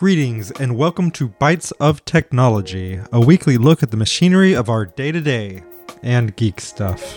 Greetings and welcome to Bites of Technology, a weekly look at the machinery of our day-to-day and geek stuff.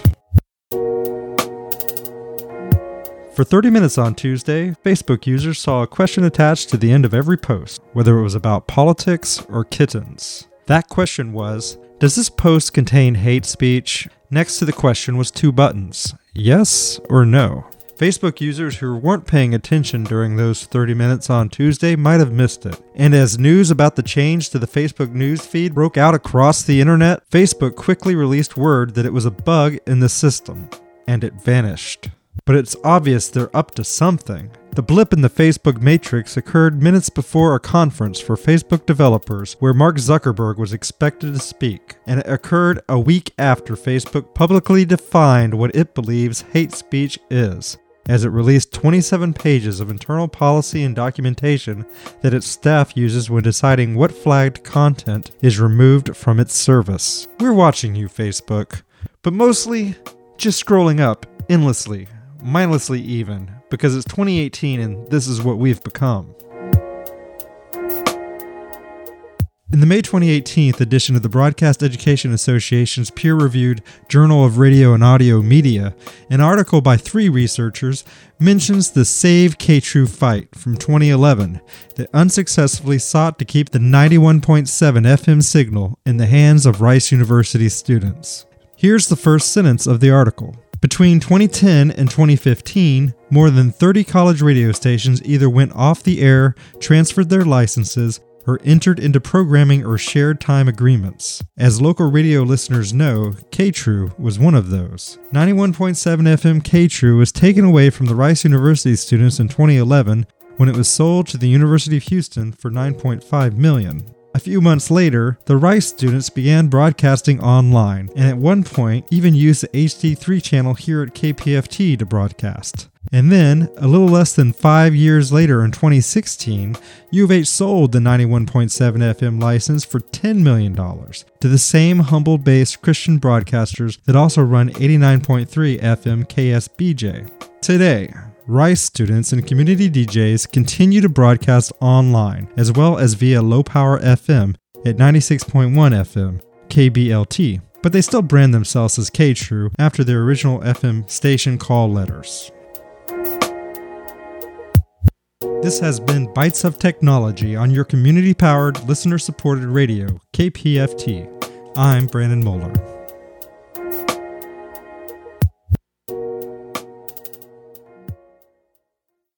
For 30 minutes on Tuesday, Facebook users saw a question attached to the end of every post, whether it was about politics or kittens. That question was, does this post contain hate speech? Next to the question was two buttons, yes or no. Facebook users who weren't paying attention during those 30 minutes on Tuesday might have missed it. And as news about the change to the Facebook news feed broke out across the internet, Facebook quickly released word that it was a bug in the system, and it vanished. But it's obvious they're up to something. The blip in the Facebook matrix occurred minutes before a conference for Facebook developers where Mark Zuckerberg was expected to speak, and it occurred a week after Facebook publicly defined what it believes hate speech is, as it released 27 pages of internal policy and documentation that its staff uses when deciding what flagged content is removed from its service. We're watching you, Facebook, but mostly just scrolling up endlessly, mindlessly even, because it's 2018 and this is what we've become. In the May 2018 edition of the Broadcast Education Association's peer-reviewed Journal of Radio and Audio Media, an article by 3 researchers mentions the Save K-True fight from 2011 that unsuccessfully sought to keep the 91.7 FM signal in the hands of Rice University students. Here's the first sentence of the article. Between 2010 and 2015, more than 30 college radio stations either went off the air, transferred their licenses, or entered into programming or shared time agreements. As local radio listeners know, K-True was one of those. 91.7 FM K-True was taken away from the Rice University students in 2011 when it was sold to the University of Houston for $9.5 million. A few months later, the Rice students began broadcasting online, and at one point even used the HD3 channel here at KPFT to broadcast. And then, a little less than 5 years later in 2016, U of H sold the 91.7 FM license for $10 million to the same Humboldt-based Christian broadcasters that also run 89.3 FM KSBJ. Today, Rice students and community DJs continue to broadcast online, as well as via low-power FM at 96.1 FM, KBLT, but they still brand themselves as K-True after their original FM station call letters. This has been Bites of Technology on your community-powered, listener-supported radio, KPFT. I'm Brandon Moeller.